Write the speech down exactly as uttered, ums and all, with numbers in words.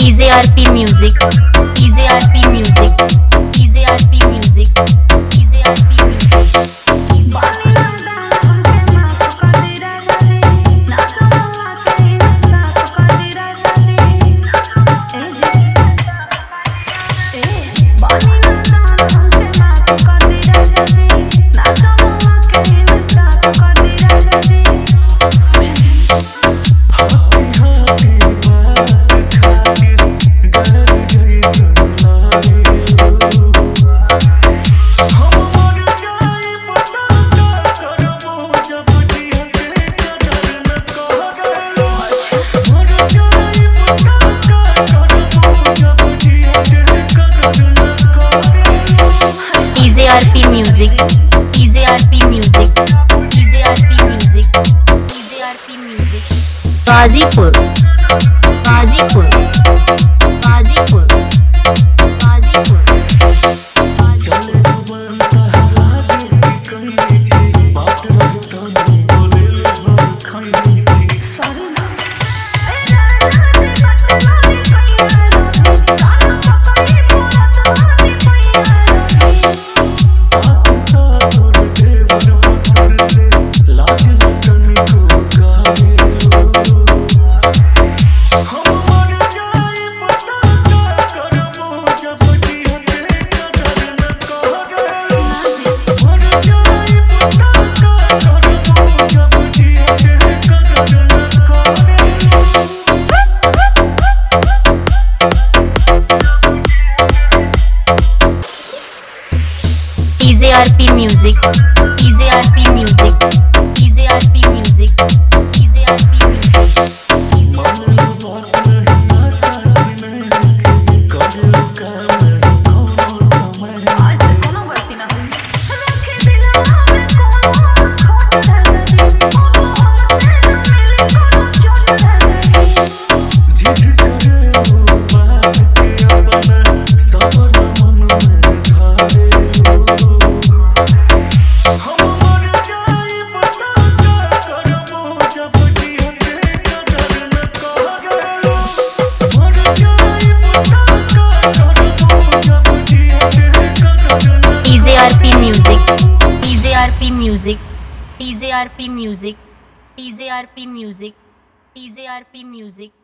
J R P Music, D J R P Music, D J R P Music, D J R P Music. D J R P Music, D J R P Music, D J R P Music, D J R P Music. Ghazipur, Ghazipur, Ghazipur, Ghazipur, D J R P Music, D J R P Music, D J R P Music, D J R P Music. D J R P Music, D J R P Music, D J R P Music, D J R P Music, D J R P Music.